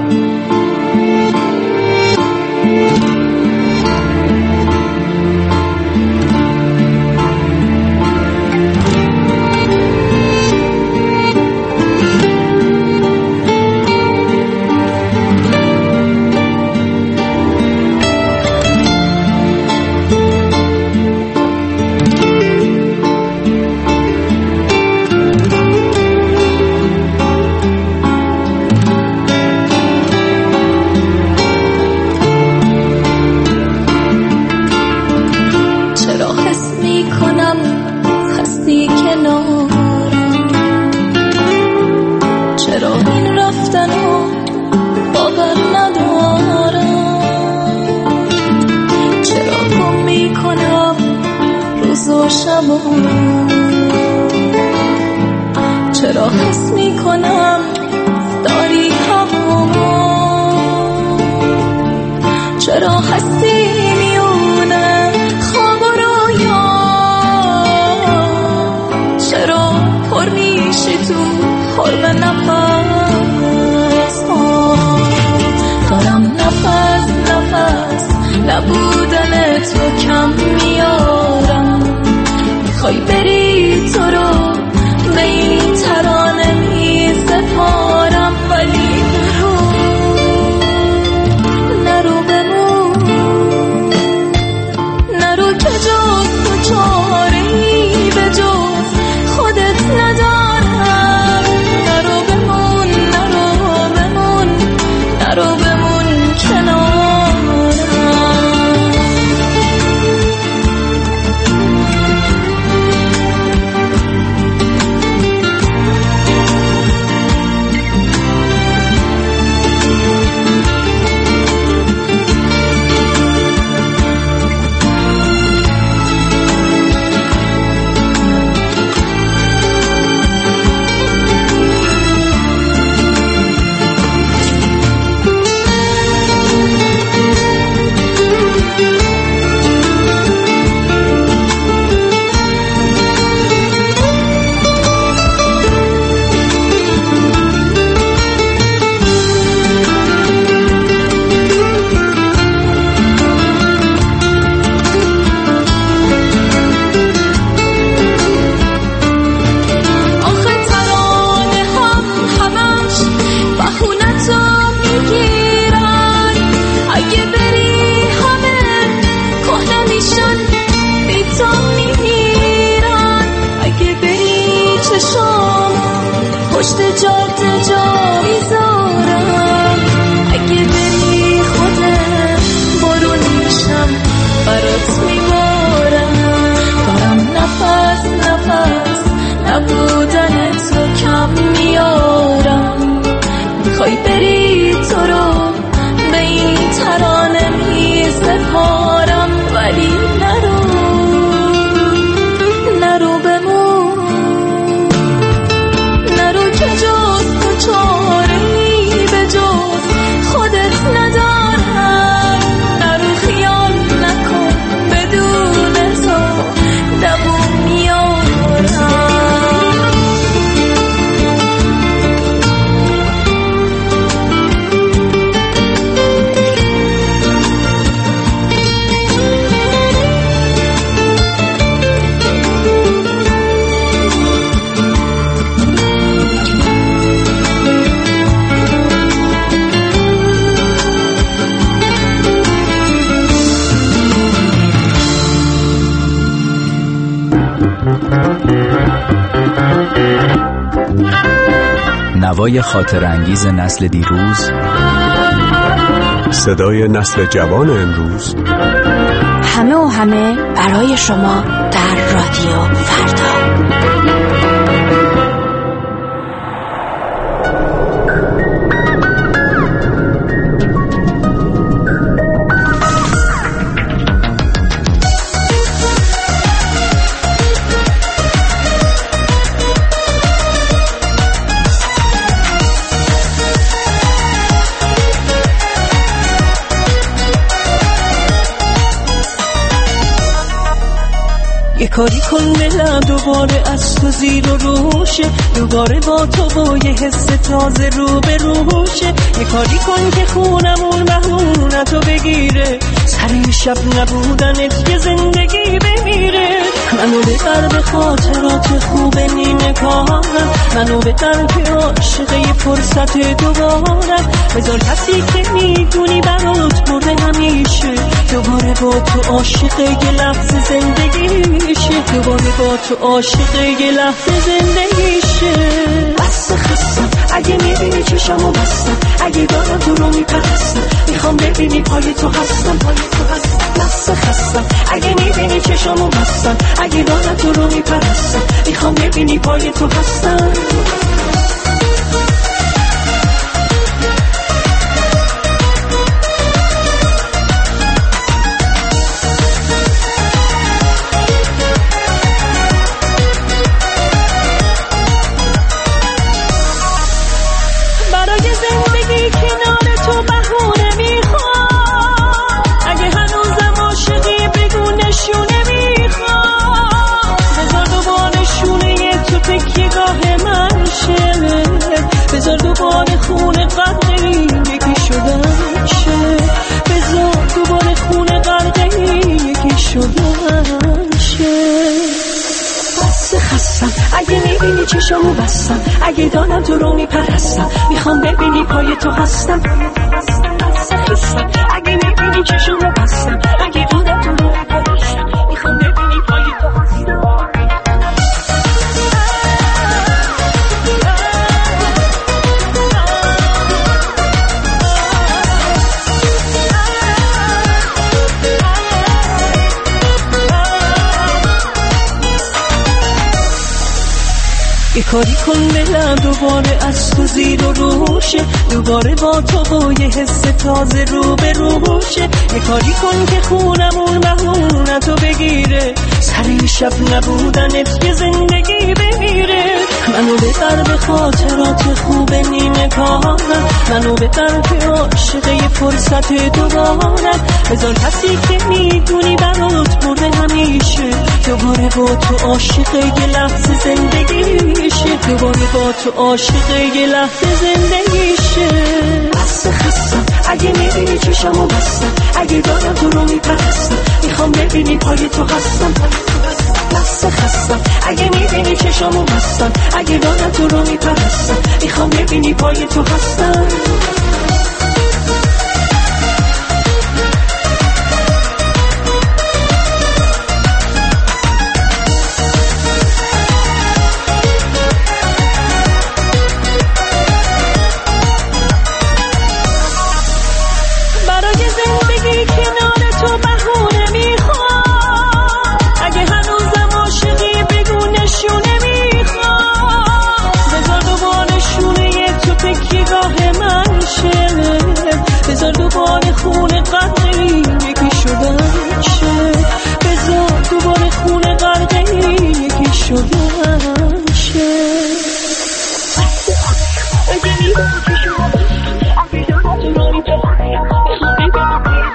چرا حس میکنم داری هوا، چرا هستی میونه خواب و رویا، چرا پر میشی تو حرم نفس ها، دارم نفس نبودن تو کم میارم، میخوای بری تو رو به این ترانه می سپارم، ولی نرو بمون، نرو که جز تو چاره‌ای به جز خودت ندارم، نرو بمون کنارم. پشت جاده جا میذارم، اگه بری خودت بارون میشم برات میبارم، دارم نفس نبودن تو کم میارم، میخوای بری تو رو به این ترانه میسپارم، ولی نرو بمون، نرو که جز تو چاره‌ای به جز خودت ندارم، نرو خیال نوای خاطر انگیز نسل دیروز، صدای نسل جوان امروز، همه و همه برای شما در رادیو فردا. یه کاری کن دلم دوباره از تو زیر و روشه، دوباره با تو با یه حس تازه رو به روشه. یه کاری کن که خونمون مهونتو بگیره، سر شب نبودنت یه زندگی بمیره. منو ببر به خاطرات خوب نیمه کارم، منو ببر که عاشق یه فرصت دوبارم. بذار کسی که میدونی برات برده همیشه، دوباره با تو عاشق یه لحظه زندگیشه، دوباره با تو عاشق یه لحظه زندگیشه. بس خستم اگه میبینی چشمو بستم، اگه دارم تو رو میپرستم، میخوام ببینی پای تو هستم، پای تو هستم. بس خستم اگه میبینی چشمو بستم، اگه دارم تو رو میپرستم، میخوام ببینی پای تو هستم. بذار دوباره خونه غرقه یکی شدن شه، بذار دوباره خونه غرقه یکی شدن شه. بس خستم اگه میبینی چشمو بستم، اگه دارم تو رو میپرستم، میخوام ببینی پای تو هستم. بس خستم اگه میبینی چشمو بستم، اگه دارم تو رو میپرستم، میخوام ببینی پای تو هستم. یه کاری کن دلم دوباره از تو زیر و روشه، دوباره با تو با یه حس تازه رو به روشه. یه کاری کن که خونمون مهونتو بگیره، سر شب نبودنت یه زندگی بمیره. منو ببر به خاطرات خوب نیمه کارم، منو ببر که عاشق یه فرصت دوبارم. بذار کسی که میدونی برات برده همیشه، دوباره با تو عاشق یه لحظه زندگیشه، دوباره با تو عاشق یه لحظه زندگیشه. بس خستم اگه میبینی چشمو بستم، اگه دارم تو رو میپرستم، میخوام ببینی پای تو هستم. بس خستم اگه میبینی چشمو بستم، اگه دارم تو رو میپرستم، میخوام ببینی پای تو هستم. بذار دوباره خونه غرقه یکی شدن شه، بذار دوباره خونه غرقه یکی شدن شه. اگه میبینی که شما اگه دارم تو رو میپرستم، میخوام ببینی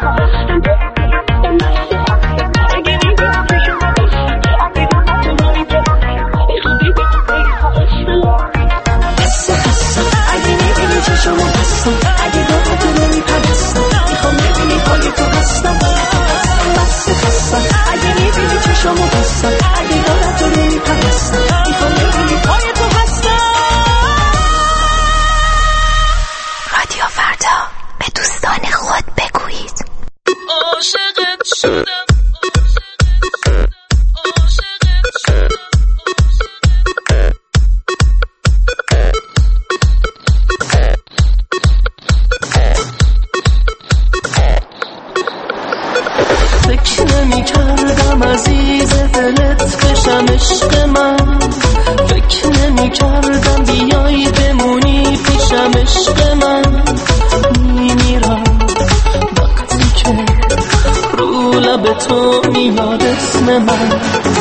اگه میبینی که شما اگه دارم تو رو میپرستم، میخوام ببینی بس خستم اگه میبینی که شما هستم، اگه دارم تو رو میپرستم، میخوام ببینی پای تو هستم. بس خستم اگه میبینی که شما هستم، اگه دارم تو رو میپرستم، میخوام ببینی پای تو هستم. پیشم عشق من، فکر نمی کردم بیایی بمونی پیشم عشق من. میمیرم وقتی که رو لب تو میاد اسم من.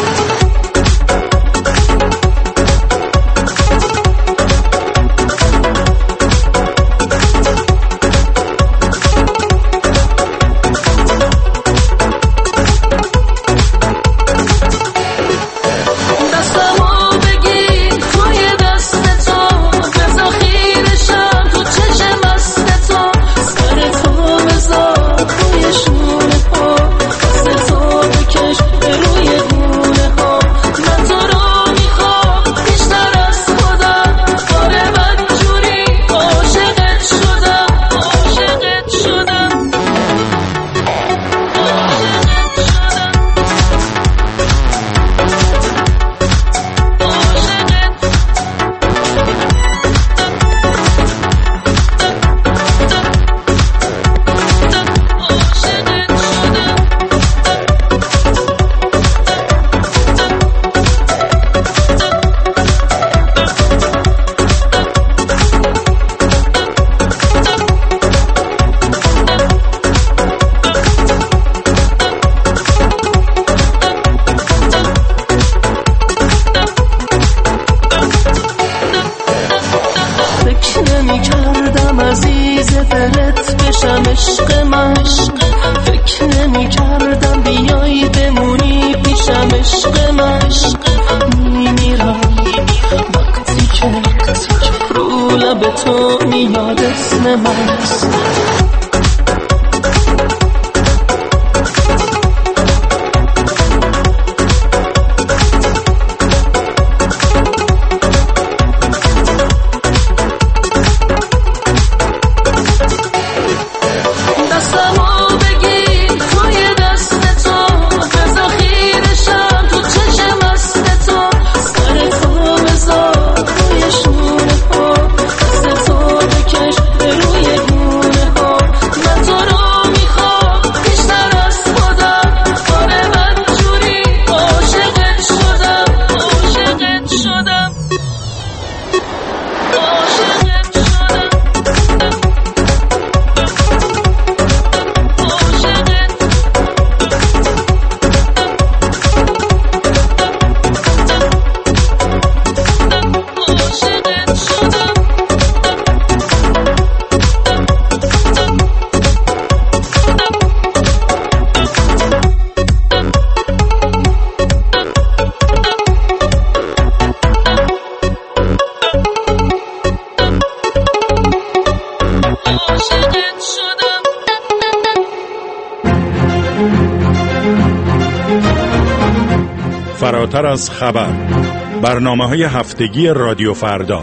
فراتر از خبر، برنامه‌های هفتگی رادیو فردا،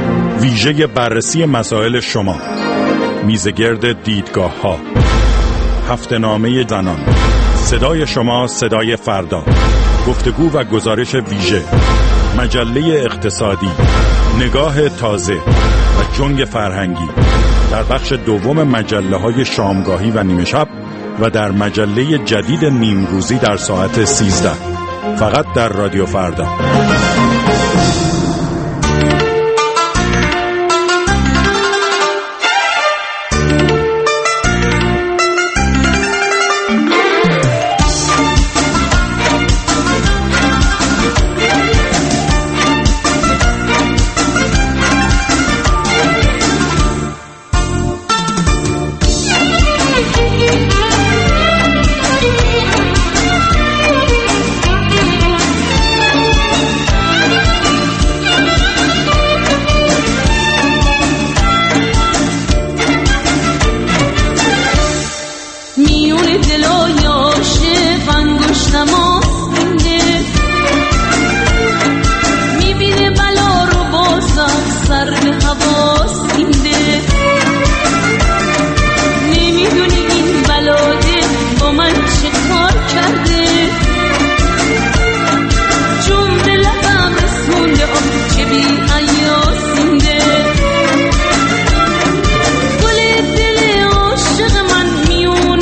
ویژه بررسی مسائل شما، میزگرد دیدگاه‌ها، هفته‌نامه زنان، صدای شما صدای فردا، گفتگو و گزارش ویژه، مجله اقتصادی، نگاه تازه و جنگ فرهنگی در بخش دوم مجله‌های شامگاهی و نیمه شب و در مجله جدید نیمروزی در ساعت 13، فقط در رادیو فردا.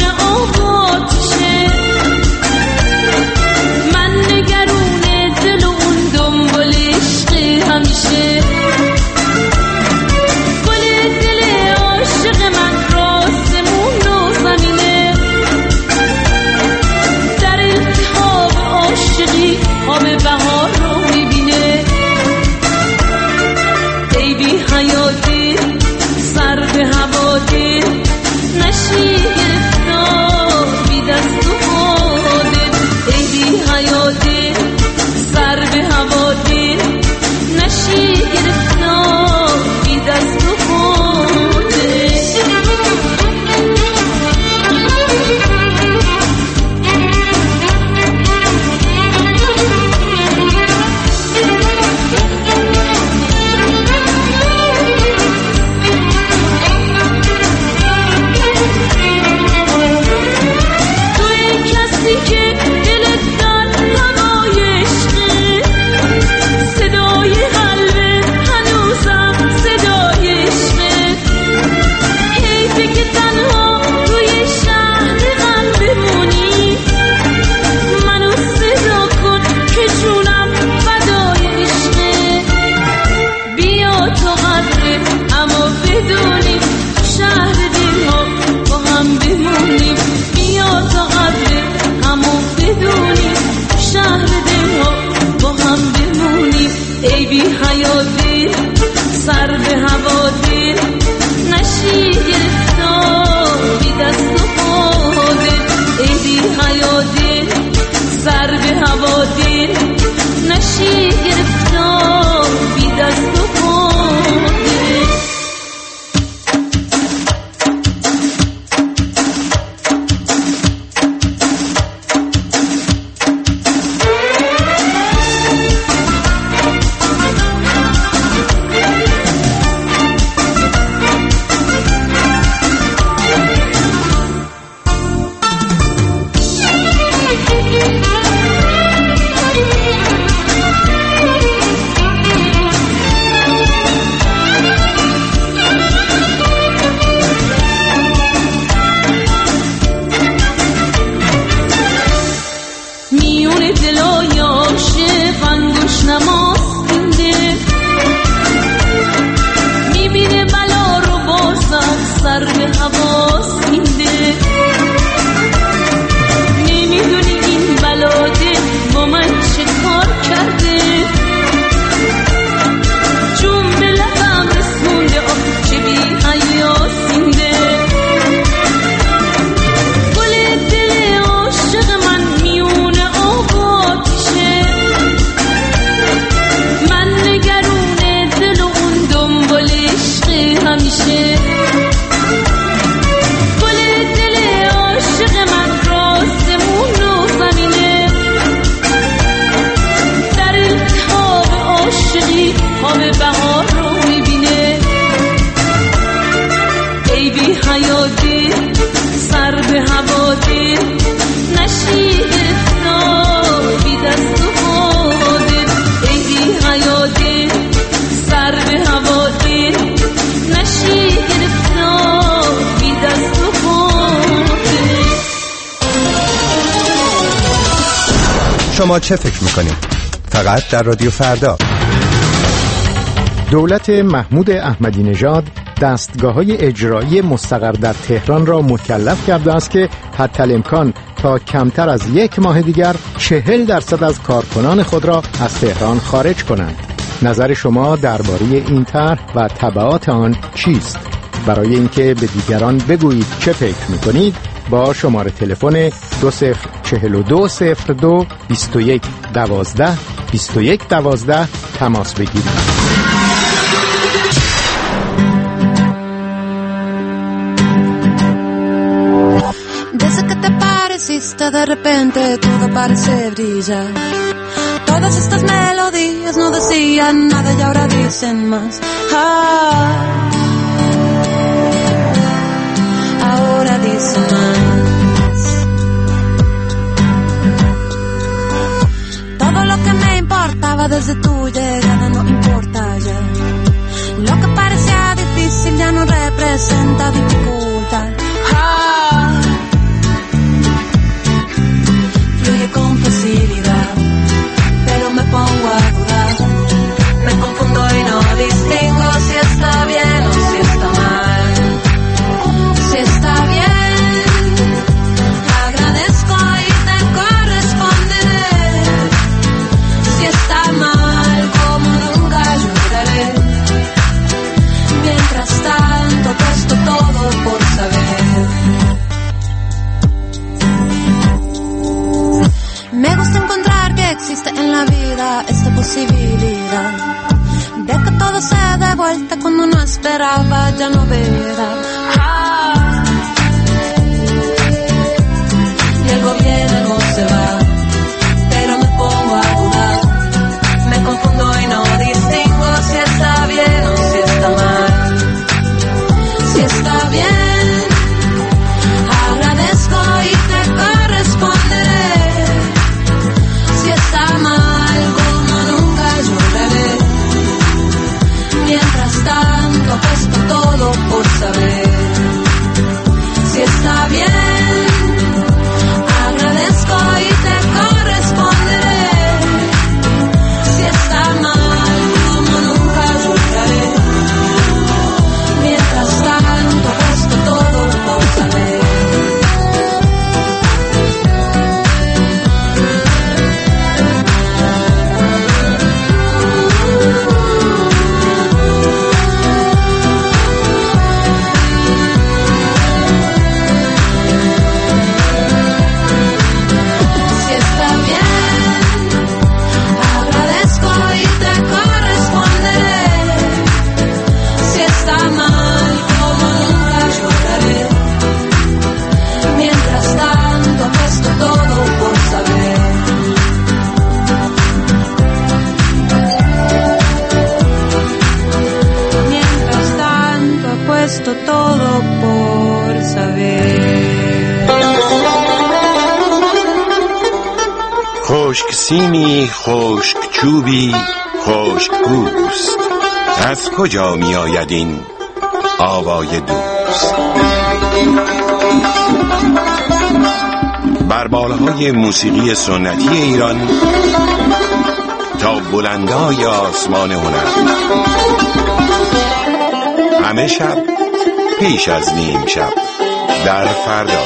من نگرون دل و بدونیم شهر دل ها با هم بمونیم بیا تا قدر همو بدونیم شهر دل ها با هم بمونیم ای بی حیاتی سر به هوا دل نشی گرفتار بی دست و پاده ای بی حیاتی سر به هوا دل نشی گرفتار بی دست و پاده شما چه فکر میکنید؟ فقط در رادیو فردا. دولت محمود احمدی نژاد دستگاه‌های اجرایی مستقر در تهران را مکلف کرده است که حتی الامکان تا کمتر از 1 ماه دیگر 40% از کارکنان خود را از تهران خارج کنند. نظر شما درباره این طرح و تبعات آن چیست؟ برای اینکه به دیگران بگویید چه فکر می‌کنید با شماره تلفن 204202 2112 2112 تماس بگیرید. De repente todo parece brillar. Todas estas melodías no decían nada y ahora dicen más. Ahora dicen más. Todo lo que me importaba desde tu llegada no importa ya. Lo que parecía difícil ya no representa dificultad. Con facilidad, pero me pongo a dudar, me confundo y no distingo si está bien o si está mal. Si está bien, agradezco y te corresponderé. Si está mal, como nunca lloraré. Mientras tanto, puesto todo por saber. Me gusta encontrar que existe en la vida esta posibilidad de que todo se dé vuelta cuando no esperaba, ya no verá. Y el gobierno se va, pero me pongo a dudar, me confundo y no distingo si está bien o si está mal. Si está bien, agradezco y te corresponderé. Si está mal, como nunca lloraré. Mientras tanto, puesto todo por saber. Si está bien, agradezco y te esto todo por saber. خشک سیمی، خشک چوبی، خشک پوست، از کجا می آید این آوای دوست؟ بر بالهای موسیقی سنتی ایران تا بلندای آسمان هنر، همه شب پیش از نیم شب در فردا.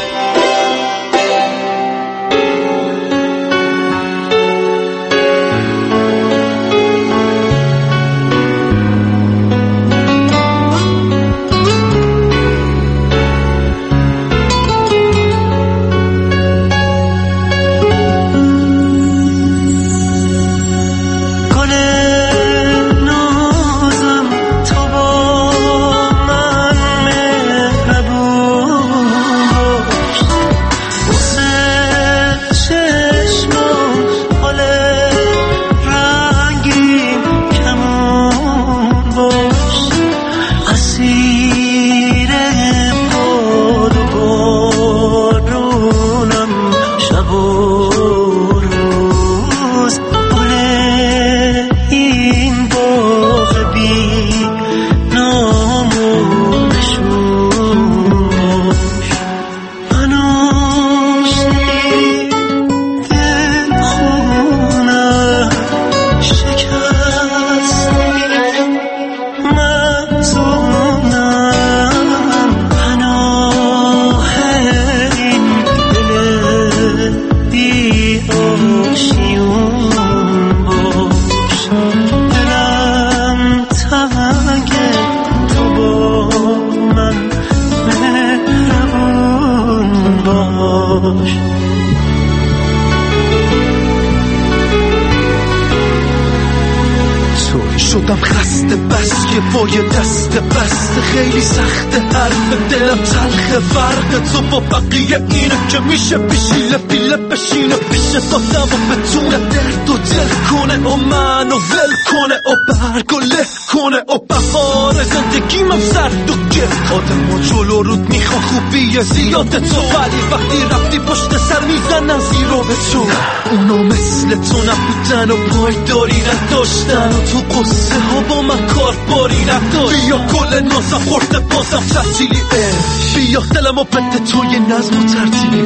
شدم خسته بس که وای دست بسته خیلی سخته حرف دلم تلخه فرق تو با بقیه اینه که میشه پیشیله پیله بشینه پیش دادم و بتونه درد و دل کنه و منو ول کنه و برگ و له کنه و بهار زندگیم سرد و گرد آدم و جلو رود میخوا خوبی زیاد تو ولی وقتی رفتی پشت سر میزنن زیرو به تو اونا مثل تو نبودن و پایداری نداشتن و تو قصه ها با من کار باری نداشت بیا کل نازم خورده بازم تعطیلی بیا دلم و بده توی نظم و ترتیبی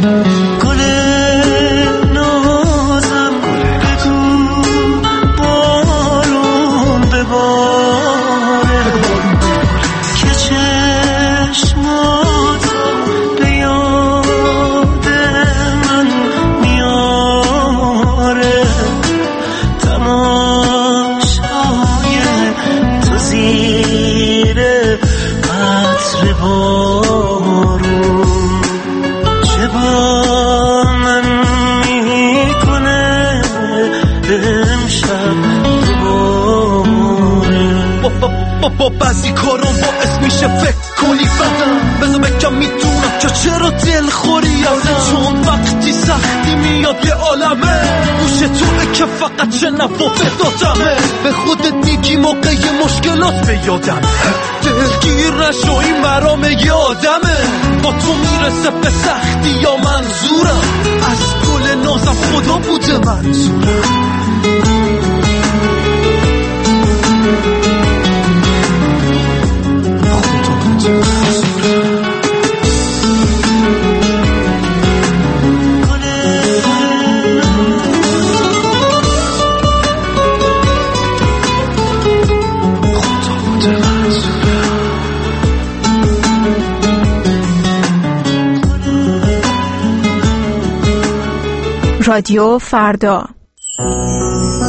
گل نازم بگو بارون بباره که چشماتو به یاد من میاره تماشای تو زیر عطر بارون چه با من میکنه امشب با بعضی کارم باعث میشه فکر کنی بدم بذار بگم میدونم که چرا دل خوری چون وقتی سختی میاد یه عالمه گوش توه که فقط شنو و بدادمه به خودت میگی موقع مشکلات به یادم دلگیر نشو این مرام یادمه با تو میرسه به سختی یا منظورم از گل نازم خدا بوده منظورم رادیو فردا